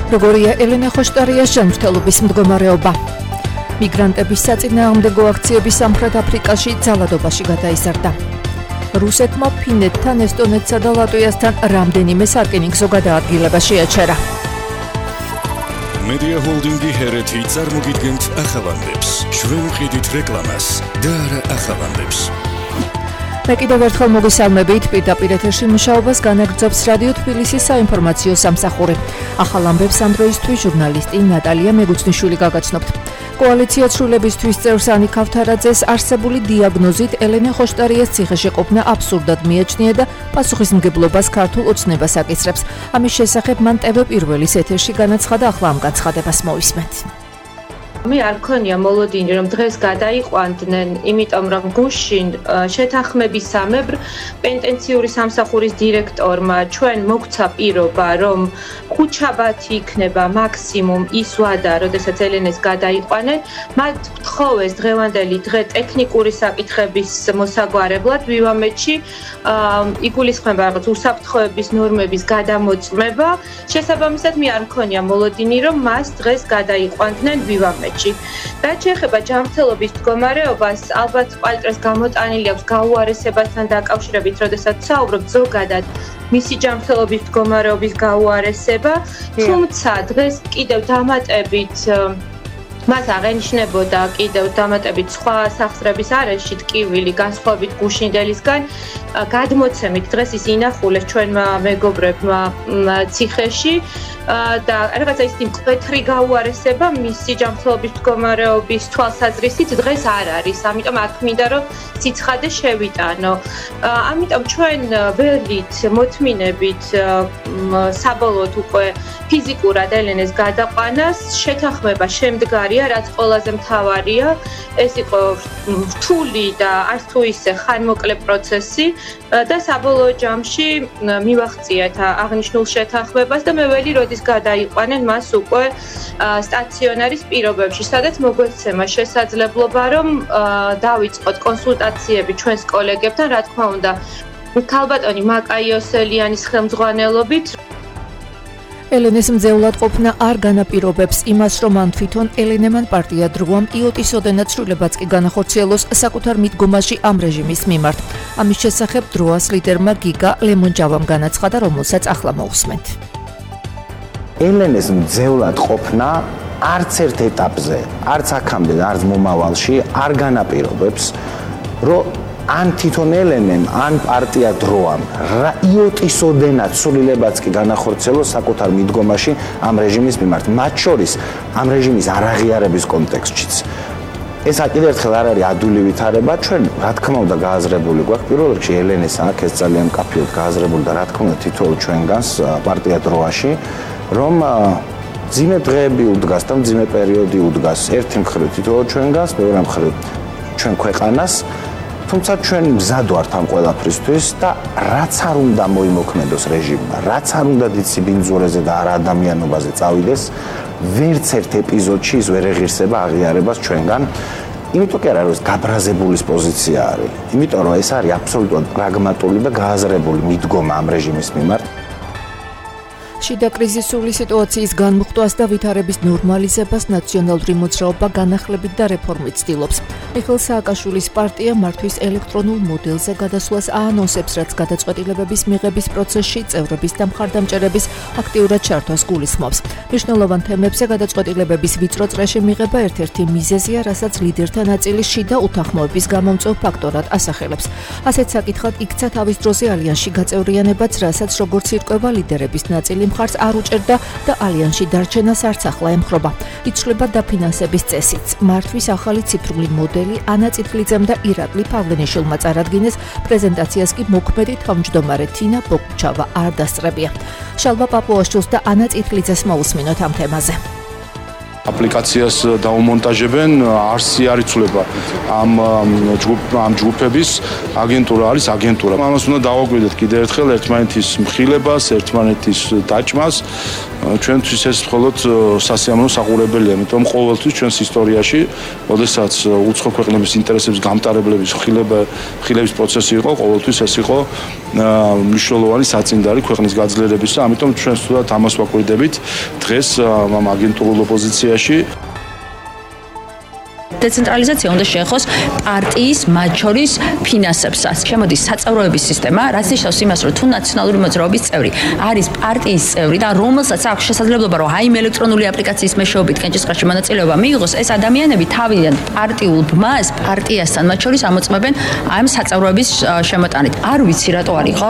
როგორია ელენე ხოშტარიას ჯანმრთელობის მდგომარეობა. მიგრანტების საწინააღმდეგო აქციები სამხრეთ აფრიკაში ძალადობაში გადაიზარდა. რუსეთმა ფინეთთან, ესტონეთსა და ლატვიასთან რამდენიმე სარკინიგზო გადაადგილება შეაჩერა. Media Holding-ი ჰერეთი წარმოგიდგენთ ახალანდებს. ჩვენ ვყიდით რეკლამას და არა ახალანდებს. მე კიდევ ერთხელ მოგესალმებით, პირდაპირ ეთერში მუშაობას განაგრძობს რადიო თბილისის საინფორმაციო სამსახური. ახალ ამბებს ამ დროისთვის ჟურნალისტი ნატალია მეგუცნიშვილი გაგაცნობთ. კოალიცია ცვლილებისთვის წევრს ანიკ ქავთარაძეს არსებული დიაგნოზით ელენე ხოშტარიას ციხეში ყოფნა აბსურდად მიაჩნია და პასუხისმგებლობას ქართულ ოცნებას აკისრებს. ამის შესახებ მან TV პირველის ეთერში განაცხადა, ახლა ამ განცხადებას მოვისმენთ. მე არ მქონია მოლოდინი რომ დღეს გადაიყვანდნენ, იმიტომ რომ გუშინ შეთანხმებისამებრ პენტენციური სამსახურის დირექტორმა ჩვენ მოგცა პირობა რომ ხუთშაბათი იქნება მაქსიმუმ ის ვადა, როდესაც ელენეს გადაიყვანენ, მათ გთხოვეს დღევანდელი დღე ტექნიკური საკითხების მოსაგვარებლად ვივამეთში იგულისხმება რაღაც უსაფრთხოების ნორმების გადამოწმება. შესაბამისად მე არ მქონია მოლოდინი რომ მას დღეს გადაიყვანდნენ ვივამეთში. რაც შეეხება ჯანმრთელობის მდგომარეობას, ალბათ ყველას გამოტანილი აქვს გაუარესებასთან დაკავშირებით, როდესაც საუბრობთ ზოგადად მისი ჯანმრთელობის მდგომარეობის გაუარესება, თუმცა დღეს კიდევ დამატებით მას აღენიშნებოდა კიდევ დამატებით სხვა სახსრების არეში ტკივილი განსხვავებით გუშინდელისგან გადმოცემით დღეს ის ინახულეს ჩვენმა მეგობრებმა ციხეში და რაღაცა ის მკვეთრი გაუარესება მისი ჯანმრთელობის მდგომარეობის თვალსაზრისით დღეს არ არის, ამიტომ აქ მინდა რომ სიცხადე შევიტანო. ამიტომ ჩვენ ვერვით მოთმინებით საბოლოოდ უკვე ფიზიკურად ელენეს გადაყვანას, შეთანხმება შემდგარია, რაც ყველაზე მთავარია, ეს იყო რთული და არც თუ ისე ხანმოკლე პროცესი და საბოლოო ჯამში მივახციეთ აღნიშნულ შეთანხმებას და მე ველი როდის გადაიყვანენ მას უკვე სტაციონარის პირობებში, სადაც მოგვეცემა შესაძლებლობა რომ დავიწყოთ კონსულტაციები ჩვენს კოლეგებთან, რა თქმა უნდა, ქალბატონი მაკაიოსელიანის ხელმძღვანელობით. ელენეს მძევლად ყოფნა არ განაპირობებს იმას, რომ მან თვითონ ელენემან პარტია დროამ იოტისოდენად ცვლილებაც კი განახორციელოს საკუთარ მიდგომაში ამ რეჟიმის მიმართ. ამის შესახებ დროას ლიდერმა გიგა ლემონჯავამ განაცხადა, რომელსაც ახლა მოვუსმენთ. ელენეს მძევლად ყოფნა არც ერთ ეტაპზე, არც აქამდე და არც მომავალში არ განაპირობებს, რომ ან თვითონ ელენემ, ან პარტია დროამ იოტისოდენად ცვლილებაც კი განახორციელოს საკუთარ მიდგომაში ამ რეჟიმის მიმართ, მათ შორის ამ რეჟიმის არაღიარების კონტექსტშიც. ეს კიდევ ერთხელ არ არის ადვილი ვითარება, ჩვენ რა თქმა უნდა გააზრებული გვაქვს პირველ რიგში ელენეს აქ ეს ძალიან მკაფიოდ გააზრებული და რა თქმა უნდა თითოეულ ჩვენგანს პარტია დროაში, რომ მძიმე დღეები უდგას და მძიმე პერიოდი უდგას ერთი მხრივ თითოეულ ჩვენგანს, მეორე მხრივ ჩვენ ქვეყანას. თუმცა ჩვენ მზად ვართ ამ ყველაფრისთვის და რაც არ უნდა მოიმოქმედოს რეჟიმმა, რაც არ უნდა დიცი ბინძურეზე და არა ადამიანობაზე წავიდეს, ვერც ერთ ეპიზოდში ის ვერ ეღირსება აღიარებას ჩვენგან. იმიტომ კი არა რომ ეს გაბრაზებულის პოზიცია არის, იმიტომ რომ ეს არის აბსოლუტურად პრაგმატული და გააზრებული მიდგომა ამ რეჟიმის მიმართ. შიდა კრიზისული სიტუაციის განმუხტვას და ვითარების ნორმალიზებას ნაციონალური მოძრაობა განახლებით და რეფორმით ცდილობს. მიხეილ სააკაშვილის პარტია მართვის ელექტრონულ მოდელზე გადასვლას აანონსებს, რაც გადაწყვეტილებების მიღების პროცესში წევრების და მხარდამჭერების აქტიურად ჩართვას გულისხმობს. მნიშვნელოვან თემებზე გადაწყვეტილებების ვიწრო წრეში მიღება ერთ-ერთი მიზეზია, რასაც ლიდერთა ნაწილი შიდა უთანხმოების გამომწვევ ფაქტორად ასახელებს. ასეთ საკითხად იქცა თავის დროზე ალიანსში გაწევრიანებაც, რასაც როგორც ირკვევა ლიდერების ნაწილი მხარს არ უჭერდა და ალიანსში დარჩენას არც ახლა ემხრობა. იცვლება დაფინანსების წესიც. მართვის ახალი ციფრული მოდელი ანა წითლიძემ და ირაკლი პავლენიშვილმა წარადგინეს, პრეზენტაციას კი მოქმედი თავმჯდომარე თინა ბოგჩავა არ დასწრებია. შალვა პაპუაშვილს და ანა წითლიძეს მოусმინოთ ამ თემაზე. აპლიკაციას დაუმონტაჟებენ, არსი არ იცვლება ამ ჯგუფების აგენტურა არის აგენტურა. ამას უნდა დავაკვირდეთ კიდევ ერთხელ ერთმანეთის მხილებას, ერთმანეთის დაჭმას. ჩვენთვის ეს მხოლოდ სასიამოვნო საყურებელია, იმიტომ ყოველთვის ჩვენს ისტორიაში, როდესაც უცხო ქვეყნების ინტერესების გამტარებლების მხილების პროცესი იყო, ყოველთვის ეს იყო მნიშვნელოვანი საწინდარი ქვეყნის გაძლიერებისა, ამიტომ ჩვენ სულად ამას ვაკვირდებით დღეს ამ აგენტურულ ოპოზიციაში. დეცენტრალიზაცია უნდა შეეხოს პარტიის მათ შორის ფინანსებსაც. შემოდის საწევროების სისტემა, რაც ნიშნავს იმას, რომ თუ ნაციონალური მოძრაობის წევრი არის პარტიის წევრი და რომელსაც აქვს შესაძლებლობა, რომ აი ელექტრონული აპლიკაციის მეშვეობით კენჭისყრაში მონაწილეობა მიიღოს, ეს ადამიანები თავიდან პარტიულ ბმას პარტიასთან მათ შორის ამოწმებენ ამ საწევროების შემოტანით. არ ვიცი რატო არ იყო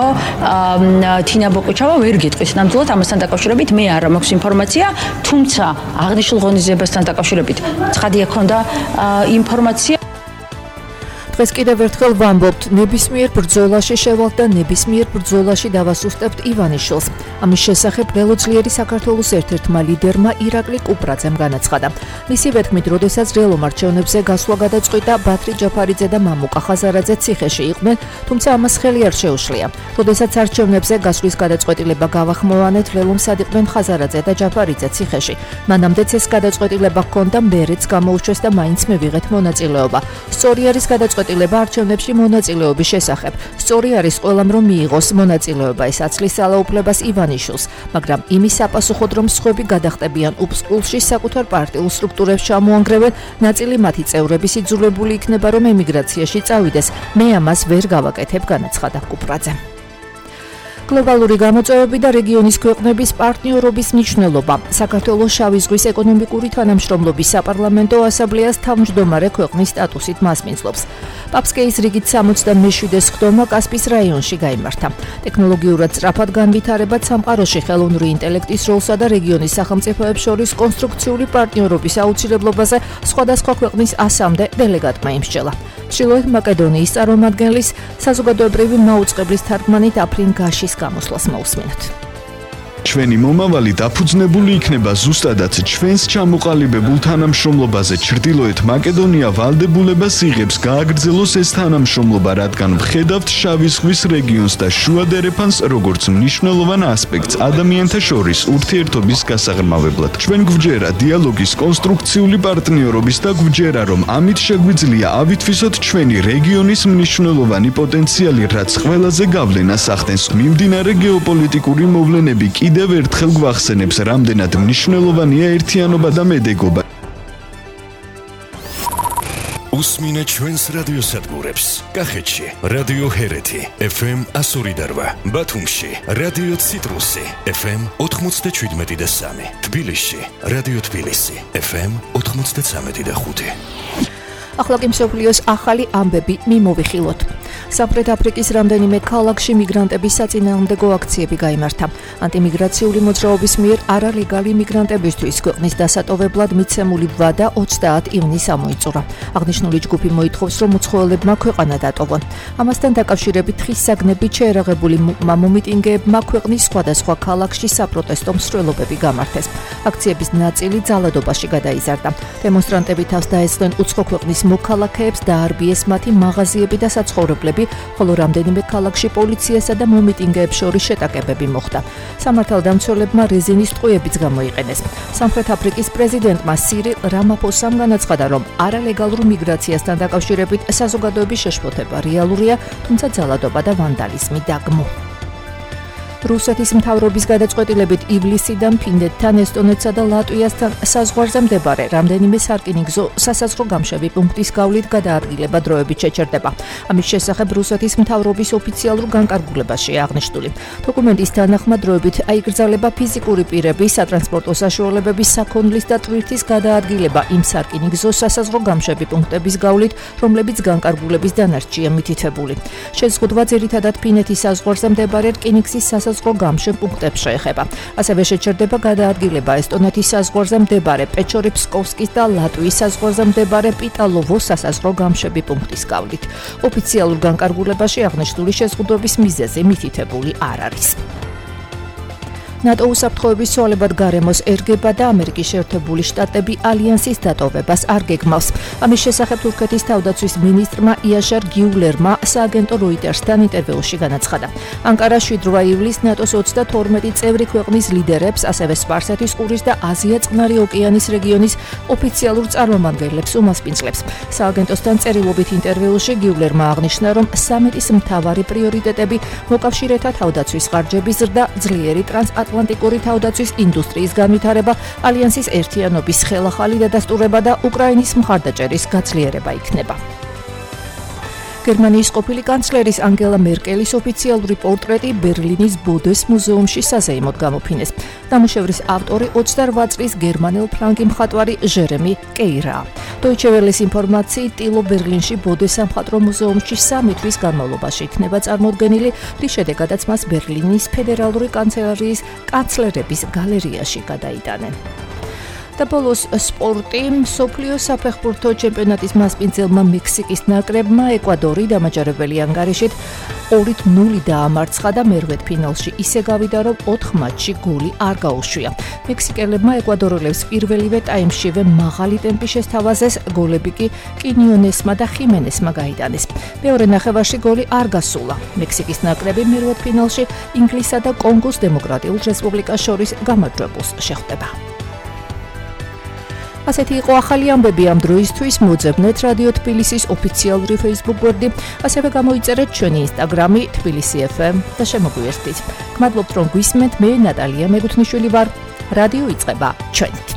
თინა ბოკოჩავა ვერ გეტყვით ნამდვილად ამასთან დაკავშირებით, მე არ მაქვს ინფორმაცია, თუმცა აღნიშნულ ღონისძიებასთან დაკავშირებით ცხადია ქონდა ინფორმაცია. დღეს კიდევ ერთხელ ვამბობთ, ნებისმიერ ბრძოლაში შევალთ და ნებისმიერ ბრძოლაში დავასუსტებთ ივანიშვილს. ამის შესახებ ველოძლიერი საქართველოს ერთ-ერთმა ლიდერმა ირაკლი კუპრაძემ განაცხადა. მისივე თქმით, როდესაც რეალურ არჩევნებზე გასვლა გადაწყვიტა, ბათრი ჯაფარიძე და მამუკა ხაზარაძე ციხეში იყვნენ, თუმცა ამას ხელი არ შეუშლია. როდესაც არჩევნებზე გასვლის გადაწყვეტილება გავახმოვანეთ, ველომსად იყვნენ ხაზარაძე და ჯაფარიძე ციხეში. მანამდეც ეს გადაწყვეტილება ჰქონდა, მერეც გამოუჩვეს და მაინც მივიღეთ მონაწილეობა. სწორი არის გადაწყვეტილება არჩევნებში მონაწილეობის შესახებ. სწორი არის ყველამ რომ მიიღოს მონაწილეობა, ეს აცლის ძალაუფლებას ივანიშვილს, მაგრამ იმის საპასუხოდ რომ სხვები გადახტებიან უბსკულში საკუთარ პარტიულ სტრუქტურებს ჩამოანგრევენ, ნაწილი მათი წევრების იძულებული იქნება რომ ემიგრაციაში წავიდეს. მე ამას ვერ გავაკეთებ, განაცხადა კუპრაძე. გლობალური გამოწვევები და რეგიონის ქვეყნების პარტნიორობის მნიშვნელობა. საქართველოს შავი ზღვის ეკონომიკური თანამშრომლობის საპარლამენტო ასამბლეას თავმჯდომარე ქვეყნის სტატუსით მასპინძლობს. პაპსკეის რიგით 67 სხდომა კასპიის რაიონში გაიმართა. ტექნოლოგიურად სწრაფად განვითარებად სამყაროში ხელოვნური ინტელექტის როლსა და რეგიონის სახელმწიფოებს შორის კონსტრუქციული პარტნიორობის აუცილებლობაზე სხვადასხვა ქვეყნის 100-მდე დელეგატმა იმსჯელა. ჩრდილოეთ მაკედონიის წარმომადგენლის საზოგადოებრივი მაუწყებლის თარგმანით აფრინ გაშის გამოსვლას მოусმინოთ. ჩვენი მომავალი დაფუძნებული იქნება ზუსტადაც ჩვენს ჩამოყალიბებულ თანამშრომლობაზე. ჩრდილოეთ მაკედონია ვალდებულებას იღებს გააგრძელოს ეს თანამშრომლობა, რადგან ვხედავთ შავი ზღვის რეგიონს და შუა დერეფანს როგორც მნიშვნელოვან ასპექტს ადამიანთა შორის ურთიერთობის გასაღრმავებლად. ჩვენ გვჯერა დიალოგის კონსტრუქციული პარტნიორობის და გვჯერა, რომ ამით შეგვიძლია ავითვისოთ ჩვენი რეგიონის მნიშვნელოვანი პოტენციალი, რაც ყველაზე გავლენას ახდენს. მიმდინარე გეოპოლიტიკური მოვლენები კიდევ ერთხელ გვახსენებს, რამდენად მნიშვნელოვანია ერთიანობა და მედეგობა. უსმინეთ ჩვენს რადიოსადგურებს. კახეთში რადიო ჰერეთი FM 102.8, ბათუმში რადიო ციტრუსი FM 97.3, თბილისში რადიო თბილისი FM 93.5. ახლა კი მსოფლიოს ახალი ამბები მიმოვიხილოთ. სამხრეთ აფრიკის რამდენიმე ქალაქში მიგრანტების საწინააღმდეგო აქციები გაიმართა. ანტიმიგრაციული მოძრაობის მიერ არალეგალი მიგრანტებისთვის ქვეყნის დასატოვებლად მიცემული ვადა 30 ივნისს ამოიწურა. აღნიშნული ჯგუფი მოითხოვს, რომ უცხოელებმა ქვეყანა დატოვონ. ამასთან დაკავშირებით ხისსაგნებით შეერაღებული მომიტინგეებმა ქვეყნის სხვადასხვა ქალაქში საპროტესტო მსვლელობები გამართეს. აქციების ნაწილი ძალადობაში გადაიზარდა. დემონსტრანტები თავს დაესხნენ უცხო ქვეყნის მოქალაქეებს, დაარბიეს მათი მაღაზიები და საცხოვრებლები, ხოლო რამდენიმე ქალაქში პოლიციასა და მომიტინგეებს შორის შეტაკებები მოხდა. სამართალდამცველებმა რეზინის ტყუებიც გამოიყენეს. სამხრეთ აფრიკის პრეზიდენტმა სირილ რამაფოსამ განაცხადა, რომ არალეგალურ მიგრაციასთან დაკავშირებით საზოგადოების შეშფოთება რეალურია, თუმცა ძალადობა და ვანდალიზმი დაგმო. რუსეთის მთავრობის გადაწყვეტილებით ივლისიდან ფინეთთან, ესტონეთსა და ლატვიასთან საზღვარზე მდებარე რამდენიმე სარკინიგზო სასაზღვრო გამშვები პუნქტის გავლით გადაადგილება დროებით შეჩერდება. ამის შესახებ რუსეთის მთავრობის ოფიციალურ განკარგულებაში აღნიშნული. დოკუმენტის თანახმად დროებით აიგრძელება ფიზიკური პირების სატრანსპორტო საშუალებების საქონლის და ტვირთის გადაადგილება იმ სარკინიგზო სასაზღვრო გამშვები პუნქტების გავლით, რომლებიც განკარგულების დანარჩია მითითებული. შეზღუდვა ძირითადად ფინეთის საზღვარზე მდებარე რკინიგზის სასაზღვრო გამშვებ პუნქტებს შეეხება. ასევე შეჩერდება გადაადგილება ესტონეთის საზღვარზე მდებარე პეჩორე-ფსკოვსკის და ლატვიის საზღვარზე მდებარე პიტალოვოს სასაზღვრო გამშვები პუნქტის გავლით. ოფიციალურ განკარგულებაში აღნიშნული შეზღუდვების მიზეზი მითითებული არ არის. ნატო უსაფრთხოების ცვალებად გარემოს ერგება და ამერიკის შეერთებული შტატები ალიანსის დატოვებას არ გეგმავს. ამის შესახებ თურქეთის თავდაცვის მინისტრმა იაშარ გიულერმა სააგენტო როიტერსთან ინტერვიუში განაცხადა. ანკარა 7 ივლისს ნატოს 32 წევრი ქვეყნის ლიდერებს, ასევე სპარსეთის ყურის და აზია-წყნარი ოკეანის რეგიონის ოფიციალურ წარმომადგენლებს უმასპინძლებს. სააგენტოსთან წერილობით ინტერვიუში გიულერმა აღნიშნა, რომ სამიტის მთავარი პრიორიტეტები მოკავშირეთა თავდაცვის ხარჯების ზრდა, ძლიერი ტრანსატლანტიკური თავდაცვის ინდუსტრიის განვითარება, ალიანსის ერთიანობის ხელახალი დადასტურება და უკრაინის მხარდაჭერის გაძლიერება იქნება. გერმანიის ყოფილი კანცლერის ანგელა მერკელის ოფიციალური პორტრეტი ბერლინის ბოდეს მუზეუმში საზეიმოდ გამოფინეს. ნამუშევრის ავტორი 28 წლის გერმანელ-ფრანგი მხატვარი ჟერემი კეირაა. Deutsche Welle-ის ინფორმაციით, ტილო ბერლინში ბოდეს სამხატვრო მუზეუმში 3 თვის განმავლობაში იქნება წარმოდგენილი, რის შედეგადაც მას ბერლინის ფედერალური კანცელარიის კანცლერების გალერეაში გადაიტანენ. და ბოლოს სპორტი. მსოფლიო საფეხბურთო ჩემპიონატის მასპინძელმა მექსიკის ნაკრებმა ეკვადორი დამაჯერებელი ანგარიშით 2-0 დაამარცხა და მერვედფინალში ისე გავიდა, რომ 4 მატჩში გოლი არ გაუშვია. მექსიკელებმა ეკვადორელებს პირველივე ტაიმშივე მაღალი ტემპი შესთავაზეს, გოლები კი კინიონესმა და ხიმენესმა გაიტანეს. მეორე ნახევარში გოლი არ გასულა. მექსიკის ნაკრები მერვედფინალში ინგლისსა და კონგოს დემოკრატიულ რესპუბლიკას შორის გამარჯვებულს შეხვდება. ასეთი იყო ახალი ამბები ამ დროისთვის. მოძებნეთ რადიო თბილისის ოფიციალური Facebook გვერდი, ასევე გამოიწერეთ ჩვენი Instagram-ი თბილისი FM და შემოგვიერთდით. გმადლობთ, რომ გვისმენთ. მე ნატალია მეგუთნიშვილი ვარ. რადიო იწყება ჩვენით.